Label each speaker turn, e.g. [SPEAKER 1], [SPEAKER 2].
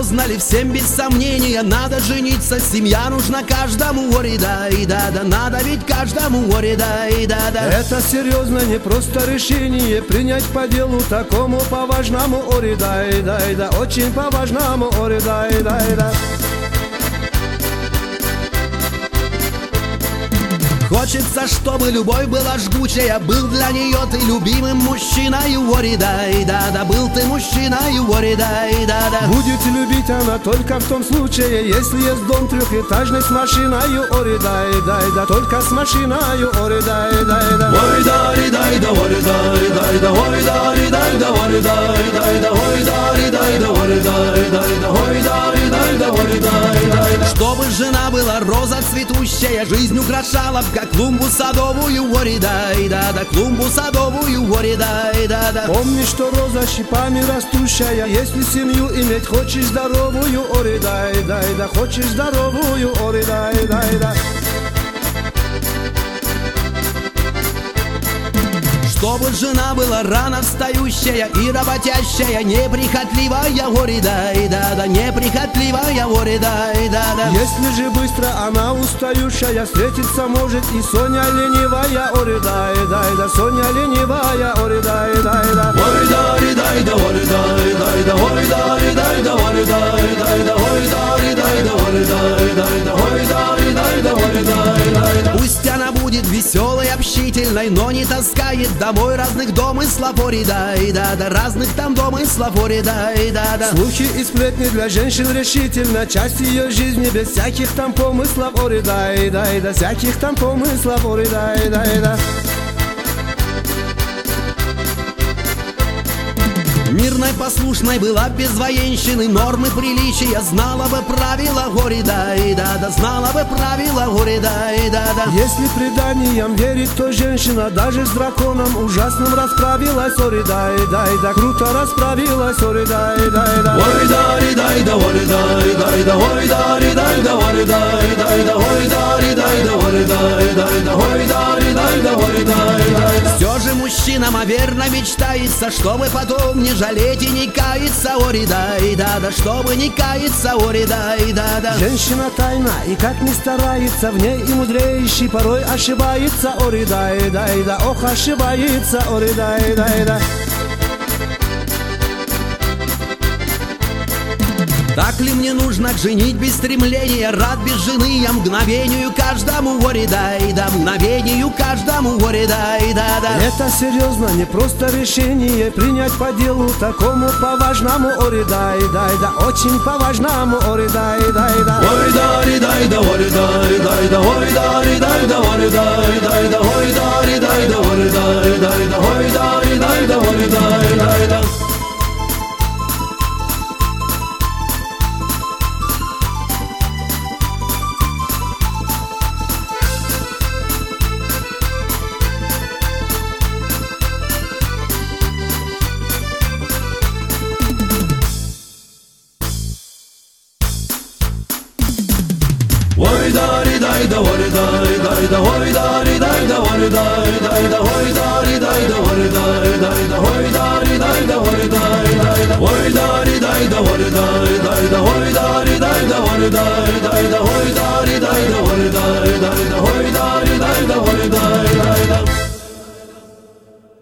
[SPEAKER 1] узнали всем без сомнения. Надо жениться, семья нужна каждому, ори дай да да. Надо ведь каждому, ори дай да да.
[SPEAKER 2] Это серьезно, не просто решение принять по делу такому по-важному, ори дай дай да. Очень по-важному, ори дай дай да.
[SPEAKER 1] Хочется, чтобы любовь была жгучая. Был для нее ты любимым мужчиной, ори дай да да. Был ты мужчиной, ори дай да да.
[SPEAKER 2] Будет любить она только в том случае, если есть дом трехэтажный с машиною, ори дай дай да. Только с машиною, ори дай дай да.
[SPEAKER 1] Ой дай дай да, ори дай дай да. Ой дай дай да, ори дай дай да. Ой дай дай да, ори дай дай да. Ой дай дай да, ори дай дай да. Чтобы жена была роза цветущая, жизнь украшала как клумбу садовую, ори дай да да. Клумбу садовую, ори дай да да.
[SPEAKER 2] Помни, что роза шипами растущая, если семью иметь хочешь здоровую, ори дай дай да. Хочешь здоровую, ори дай дай да.
[SPEAKER 1] Чтобы жена была рано встающая и работящая, неприхотливая, ори дай да да. Неприхотливая, ори дай да да.
[SPEAKER 2] Если же быстро она устающая, встретиться может и Соня ленивая, ори дай дай да. Соня ленивая, ори дай дай да.
[SPEAKER 1] Ой дай дай да, ори дай дай да. Ой дай дай да, ори дай дай да. Ой дай дай да, ори дай дай да. Ой дай дай да, ори дай дай да. Пусть она будет веселой, общительной, но не таскает домой разных домыслов, ори дай да да. Разных там домыслов, ори дай да да.
[SPEAKER 2] Слухи и сплетни для женщин решительно часть ее жизни, без всяких там помыслов, ори дай дай да. Всяких там помыслов, ори дай дай да.
[SPEAKER 1] Мирной, послушной была без военщины, нормы приличия знала бы правила, ори дай да да. Знала бы правила, ори дай да да.
[SPEAKER 2] Если преданиям верить, то женщина даже с драконом ужасным расправилась, ори дай дай да. Круто расправилась, ори дай дай да.
[SPEAKER 1] Ой дай дай да, ори дай дай да. Ой дай дай да, ори дай дай да. Ой дай дай да, ори дай дай да. Ой дай дай да, ори дай дай да. Все же мужчинам верно мечтается, чтобы потом не жалеть и не каяться, ори дай да да. Чтобы не каяться, ори дай да да.
[SPEAKER 2] Женщина тайна и как ни старается, в ней и мудрейший порой ошибается, ори дай дай да. Ох, ошибается, ори дай дай да.
[SPEAKER 1] Так ли мне нужно к женитьбе стремления? Рад без жены я мгновению каждому, ори дай да. Мгновению каждому, ори дай да да.
[SPEAKER 2] Это серьезно, не просто решение принять по делу такому по-важному, ори дай дай да. Очень по-важному, ори дай дай да.
[SPEAKER 1] Ой дай дай да, ори дай дай да. Ой дай дай да, ори дай дай да. Ой дай дай да, ори дай дай да. Ой дай дай да, ори дай дай да. Ой дай дай да, ори дай дай да. Ой дай дай да, ори дай дай да. Ой дай дай да, ори дай дай да. Ой дай дай да, ори дай дай да. Ой дай дай да, ори дай дай да. Ой дай дай да, ори дай дай да.